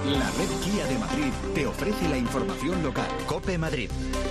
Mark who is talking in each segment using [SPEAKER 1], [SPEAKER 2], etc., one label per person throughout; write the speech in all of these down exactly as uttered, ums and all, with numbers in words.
[SPEAKER 1] La red Kia de Madrid te ofrece la información local. COPE Madrid.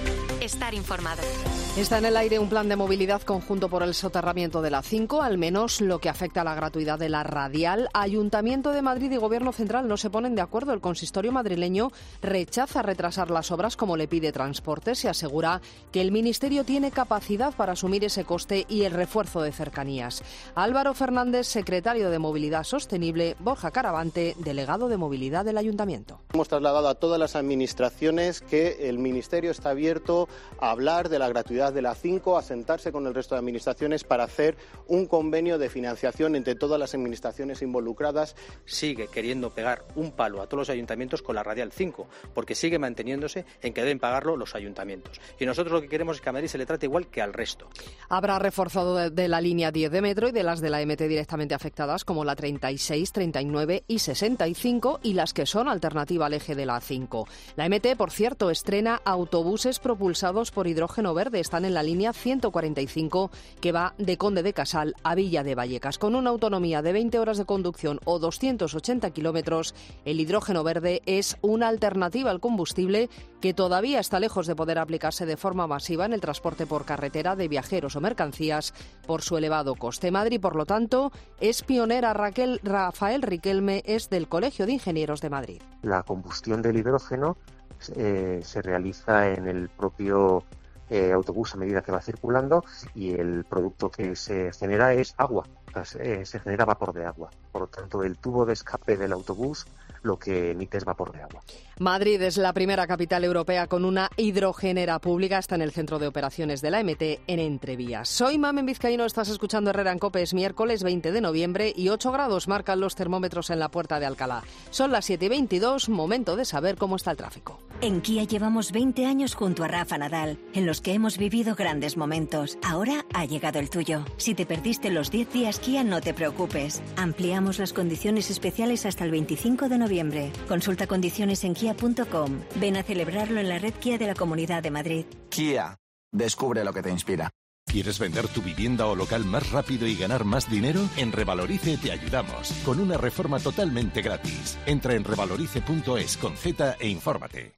[SPEAKER 2] Estar informado.
[SPEAKER 3] Está en el aire un plan de movilidad conjunto por el soterramiento de la A cinco, al menos lo que afecta a la gratuidad de la radial. Ayuntamiento de Madrid y Gobierno Central no se ponen de acuerdo. El consistorio madrileño rechaza retrasar las obras como le pide Transportes y asegura que el Ministerio tiene capacidad para asumir ese coste y el refuerzo de cercanías. Álvaro Fernández, secretario de Movilidad Sostenible, Borja Caravante, delegado de Movilidad del Ayuntamiento.
[SPEAKER 4] Hemos trasladado a todas las administraciones que el Ministerio está abierto a hablar de la gratuidad de la A cinco, a sentarse con el resto de administraciones para hacer un convenio de financiación entre todas las administraciones involucradas.
[SPEAKER 5] Sigue queriendo pegar un palo a todos los ayuntamientos con la radial cinco, porque sigue manteniéndose en que deben pagarlo los ayuntamientos. Y nosotros lo que queremos es que a Madrid se le trate igual que al resto.
[SPEAKER 3] Habrá reforzado de, de la línea diez de metro y de las de la M T directamente afectadas, como la treinta y seis, treinta y nueve y sesenta y cinco, y las que son alternativa al eje de la A cinco. La M T, por cierto, estrena autobuses propulsados por hidrógeno verde. Están en la línea ciento cuarenta y cinco, que va de Conde de Casal a Villa de Vallecas. Con una autonomía de veinte horas de conducción o doscientos ochenta kilómetros, el hidrógeno verde es una alternativa al combustible que todavía está lejos de poder aplicarse de forma masiva en el transporte por carretera de viajeros o mercancías por su elevado coste. Madrid, por lo tanto, es pionera. Raquel, Rafael Riquelme es del Colegio de Ingenieros de Madrid.
[SPEAKER 6] La combustión del hidrógeno eh, se realiza en el propio Eh, autobús a medida que va circulando, y el producto que se genera es agua, eh, se genera vapor de agua. Por lo tanto, el tubo de escape del autobús lo que emite es vapor de agua.
[SPEAKER 3] Madrid es la primera capital europea con una hidrogenera pública. Está en el centro de operaciones de la M T en Entrevías. Soy Mamen Vizcaíno, estás escuchando Herrera en COPE. Es miércoles veinte de noviembre y ocho grados marcan los termómetros en la Puerta de Alcalá. Son las siete y veintidós, momento de saber cómo está el tráfico.
[SPEAKER 7] En Kia llevamos veinte años junto a Rafa Nadal, en los que hemos vivido grandes momentos. Ahora ha llegado el tuyo. Si te perdiste los diez días Kia, no te preocupes. Ampliamos las condiciones especiales hasta el veinticinco de noviembre. Consulta condiciones en kia punto com. Ven a celebrarlo en la red Kia de la Comunidad de Madrid.
[SPEAKER 8] Kia. Descubre lo que te inspira.
[SPEAKER 9] ¿Quieres vender tu vivienda o local más rápido y ganar más dinero? En Revalorice te ayudamos, con una reforma totalmente gratis. Entra en revalorice punto es con Z e infórmate.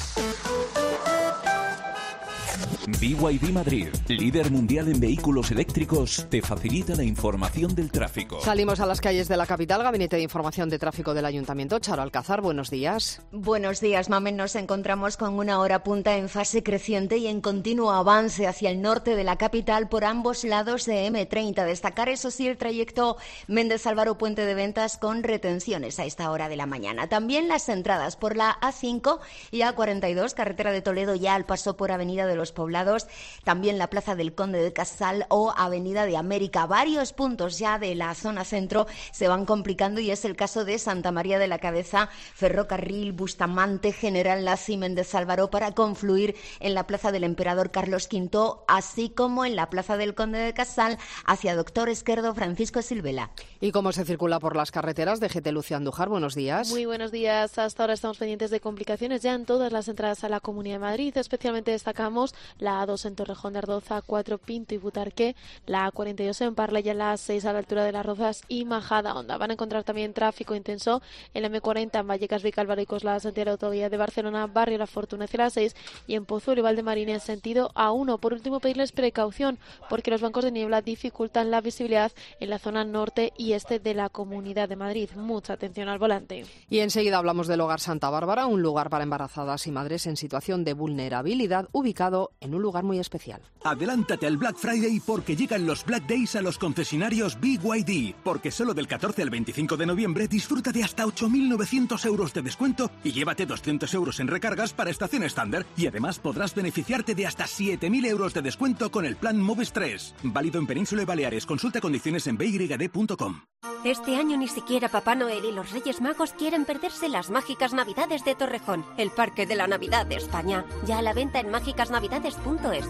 [SPEAKER 10] B Y D Madrid, líder mundial en vehículos eléctricos, te facilita la información del tráfico.
[SPEAKER 3] Salimos a las calles de la capital. Gabinete de Información de Tráfico del Ayuntamiento. Charo Alcázar, buenos días.
[SPEAKER 11] Buenos días, Mamen. Nos encontramos con una hora punta en fase creciente y en continuo avance hacia el norte de la capital por ambos lados de eme treinta. Destacar, eso sí, el trayecto Méndez Álvaro Puente de Ventas con retenciones a esta hora de la mañana. También las entradas por la A cinco y A cuarenta y dos, carretera de Toledo, ya al paso por Avenida de los Poblados. También la Plaza del Conde de Casal o Avenida de América. Varios puntos ya de la zona centro se van complicando y es el caso de Santa María de la Cabeza, Ferrocarril, Bustamante, General Laci y Méndez Álvaro para confluir en la Plaza del Emperador Carlos quinto, así como en la Plaza del Conde de Casal hacia Doctor Esquerdo Francisco Silvela.
[SPEAKER 3] ¿Y cómo se circula por las carreteras? D G T Lucía Andújar, buenos días.
[SPEAKER 12] Muy buenos días. Hasta ahora estamos pendientes de complicaciones ya en todas las entradas a la Comunidad de Madrid. Especialmente destacamos la A dos en Torrejón de Ardoza, A cuatro Pinto y Butarque, la A cuarenta y dos en Parla y la A seis a la altura de Las Rozas y Majadahonda. Van a encontrar también tráfico intenso en la eme cuarenta en Vallecas, Vicálvaro y Coslada, sentido de la autovía de Barcelona, Barrio La Fortuna hacia la seis y en Pozuelo y Valdemarina en sentido A uno. Por último, pedirles precaución porque los bancos de niebla dificultan la visibilidad en la zona norte y este de la Comunidad de Madrid. Mucha atención al volante.
[SPEAKER 3] Y enseguida hablamos del Hogar Santa Bárbara, un lugar para embarazadas y madres en situación de vulnerabilidad, ubicado en un lugar muy especial.
[SPEAKER 13] Adelántate al Black Friday porque llegan los Black Days a los concesionarios B Y D, porque solo del catorce al veinticinco de noviembre disfruta de hasta ocho mil novecientos euros de descuento y llévate doscientos euros en recargas para estación estándar, y además podrás beneficiarte de hasta siete mil euros de descuento con el plan Moves tres. Válido en Península y Baleares. Consulta condiciones en b y d punto com.
[SPEAKER 14] Este año ni siquiera Papá Noel y los Reyes Magos quieren perderse las mágicas Navidades de Torrejón, el parque de la Navidad de España. Ya a la venta en mágicas navidades punto es.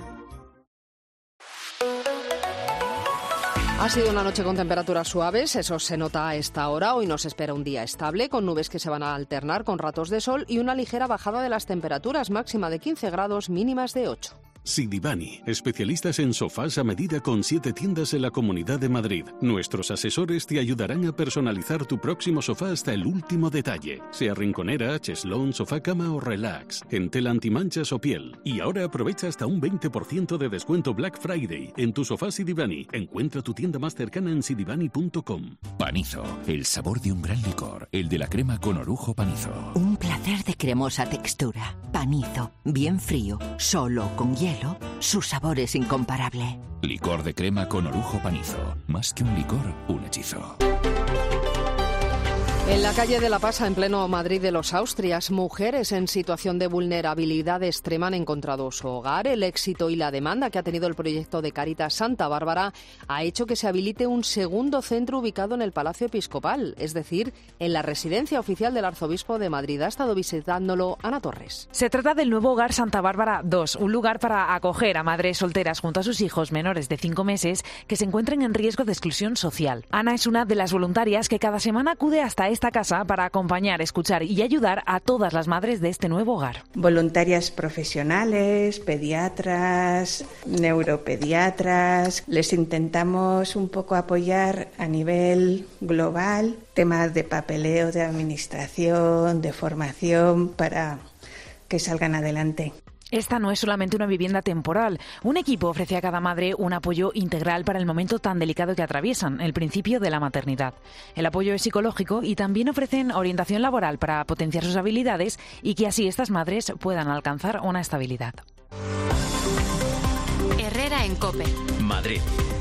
[SPEAKER 3] Ha sido una noche con temperaturas suaves, eso se nota a esta hora. Hoy nos espera un día estable, con nubes que se van a alternar con ratos de sol y una ligera bajada de las temperaturas, máxima de quince grados, mínimas de ocho.
[SPEAKER 15] Sidibani, especialistas en sofás a medida con siete tiendas en la Comunidad de Madrid. Nuestros asesores te ayudarán a personalizar tu próximo sofá hasta el último detalle, sea rinconera, cheslón, sofá cama o relax, en tela antimanchas o piel. Y ahora aprovecha hasta un veinte por ciento de descuento Black Friday en tu sofá Sidibani. Encuentra tu tienda más cercana en sidibani punto com.
[SPEAKER 10] Panizo, el sabor de un gran licor, el de la crema con orujo Panizo.
[SPEAKER 16] Un placer de cremosa textura. Panizo, bien frío, solo con hielo. Su sabor es incomparable.
[SPEAKER 10] Licor de crema con orujo Panizo. Más que un licor, un hechizo.
[SPEAKER 3] En la calle de La Pasa, en pleno Madrid de los Austrias, mujeres en situación de vulnerabilidad extrema han encontrado su hogar. El éxito y la demanda que ha tenido el proyecto de Cáritas Santa Bárbara ha hecho que se habilite un segundo centro ubicado en el Palacio Episcopal, es decir, en la residencia oficial del Arzobispo de Madrid. Ha estado visitándolo Ana Torres.
[SPEAKER 17] Se trata del nuevo Hogar Santa Bárbara dos, un lugar para acoger a madres solteras junto a sus hijos menores de cinco meses que se encuentren en riesgo de exclusión social. Ana es una de las voluntarias que cada semana acude hasta esta casa para acompañar, escuchar y ayudar a todas las madres de este nuevo hogar.
[SPEAKER 18] Voluntarias profesionales, pediatras, neuropediatras. Les intentamos un poco apoyar a nivel global, temas de papeleo, de administración, de formación, para que salgan adelante.
[SPEAKER 17] Esta no es solamente una vivienda temporal. Un equipo ofrece a cada madre un apoyo integral para el momento tan delicado que atraviesan, el principio de la maternidad. El apoyo es psicológico y también ofrecen orientación laboral para potenciar sus habilidades y que así estas madres puedan alcanzar una estabilidad.
[SPEAKER 2] Herrera en COPE.
[SPEAKER 19] Madrid.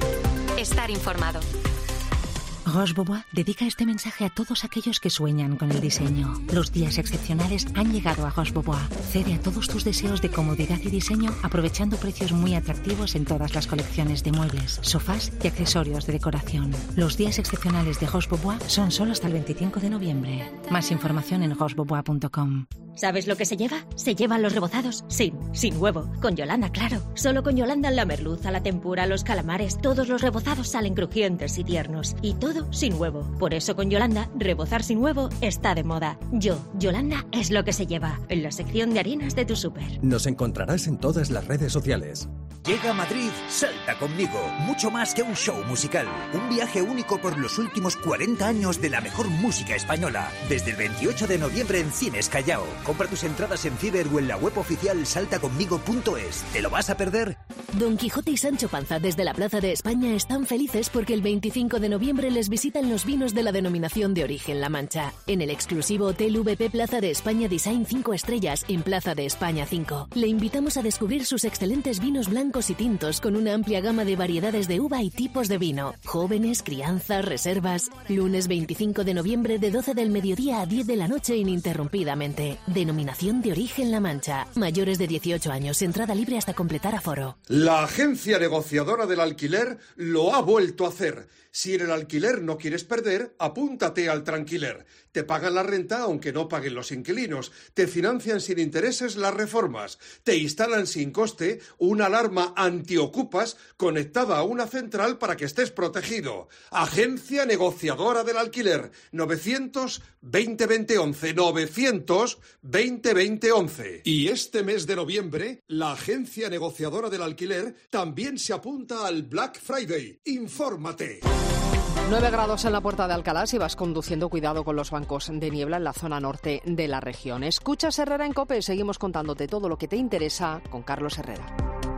[SPEAKER 2] Estar informado.
[SPEAKER 20] Roche-Beaubois dedica este mensaje a todos aquellos que sueñan con el diseño. Los días excepcionales han llegado a Roche-Beaubois. Cede a todos tus deseos de comodidad y diseño aprovechando precios muy atractivos en todas las colecciones de muebles, sofás y accesorios de decoración. Los días excepcionales de Roche-Beaubois son solo hasta el veinticinco de noviembre. Más información en roche beaubois punto com.
[SPEAKER 21] ¿Sabes lo que se lleva? Se llevan los rebozados sin, sin huevo. Con Yolanda, claro. Solo con Yolanda la merluza, la tempura, los calamares. Todos los rebozados salen crujientes y tiernos. Y todo sin huevo. Por eso con Yolanda, rebozar sin huevo está de moda. Yo, Yolanda, es lo que se lleva. En la sección de harinas de tu súper.
[SPEAKER 22] Nos encontrarás en todas las redes sociales.
[SPEAKER 23] Llega a Madrid, Salta conmigo. Mucho más que un show musical. Un viaje único por los últimos cuarenta años de la mejor música española. Desde el veintiocho de noviembre en Cines Callao. Compra tus entradas en Ciber o en la web oficial salta conmigo punto es. ¿Te lo vas a perder?
[SPEAKER 24] Don Quijote y Sancho Panza desde la Plaza de España están felices porque el veinticinco de noviembre les visitan los vinos de la denominación de origen La Mancha. En el exclusivo Hotel V P Plaza de España Design cinco estrellas en Plaza de España cinco. Le invitamos a descubrir sus excelentes vinos blancos y tintos con una amplia gama de variedades de uva y tipos de vino. Jóvenes, crianzas, reservas. Lunes veinticinco de noviembre de doce del mediodía a diez de la noche ininterrumpidamente. Denominación de origen La Mancha. Mayores de dieciocho años. Entrada libre hasta completar aforo.
[SPEAKER 25] La agencia negociadora del alquiler lo ha vuelto a hacer. Si en el alquiler no quieres perder, apúntate al Tranquiler. Te pagan la renta aunque no paguen los inquilinos. Te financian sin intereses las reformas. Te instalan sin coste una alarma antiocupas conectada a una central para que estés protegido. Agencia negociadora del alquiler. novecientos veinte veinte once. novecientos veinte veinte once. Y este mes de noviembre, la agencia negociadora del alquiler también se apunta al Black Friday. Infórmate.
[SPEAKER 3] nueve grados en la Puerta de Alcalá. Si vas conduciendo, cuidado con los bancos de niebla en la zona norte de la región. Escuchas Herrera en COPE. Seguimos contándote todo lo que te interesa con Carlos Herrera.